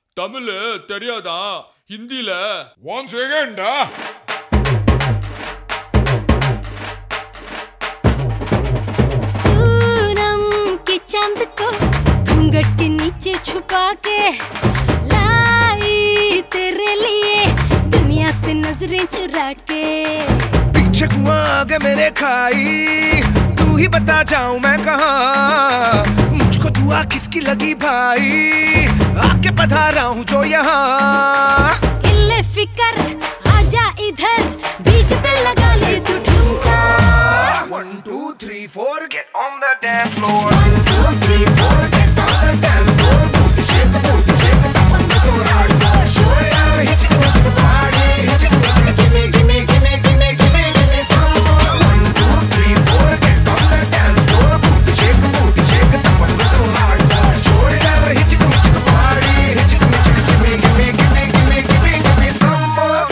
தமிழ் தெரியாதா? ஹிந்தில ஒன் செகண்டா. चांद को घूंघट के नीचे छुपा के लाई तेरे लिए दुनिया से नजरें चुरा के। पीछे कुआं आगे मेरे खाई, तू ही बता जाऊं मैं कहाँ। मुझको दुआ किसकी लगी भाई, आके पधारा हूँ जो यहाँ। इल्ले फिकर आजा इधर, बीट पे लगा ले तू ठुमका। 1 2 3 4 get on the dance floor. 1 2 3 4 get on the dance floor. Booty shake, tap on the hardcore. Shoulder hit the party, hit the give me, give me, give me, give me, give me, give me some more. 1 2 3 4 get on the dance floor. Booty shake, tap on the hardcore. Shoulder hit the party, hit the give me, give me, give me, give me, give me, give me some more.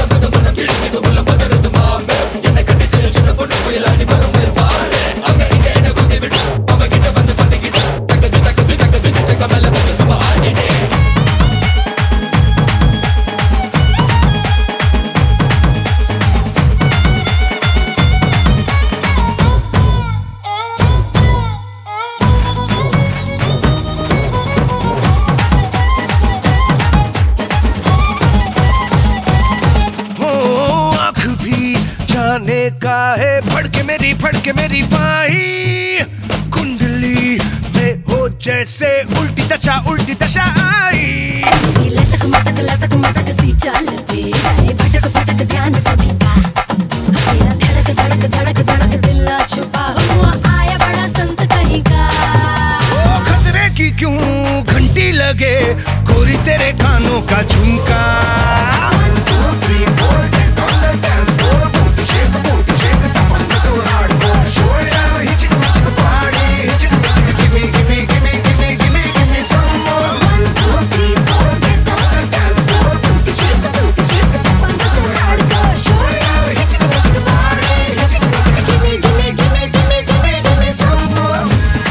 का है फड़के मेरी बाही कुंडली में हो जैसे उल्टी दशा आई। लटक मटक सी चाल पे भटक ध्यान सभी का। तेरा धड़क दिल ना छुपा हुआ आया बड़ा संत कहीं का। ओ खतरे की क्यों घंटी लगे गोरी तेरे कानों का झुमका। 1 2 3 4 get on the dance floor. Booty shake, tap on the hardcore. Shoulder hit the party, hit the give me, give me, give me, give me, give me, give me some more. 1 2 3 4 get on the dance floor. Booty shake, tap on the hardcore. Shoulder hit the party, hit the give me, give me, give me, give me, give me, give me some more.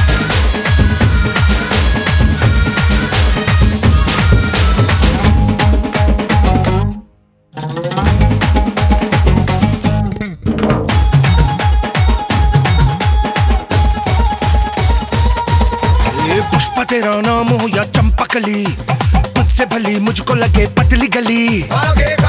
Pushpa तेरा नाम हो या चंपकली, तुझसे भली मुझको लगे पतली गली।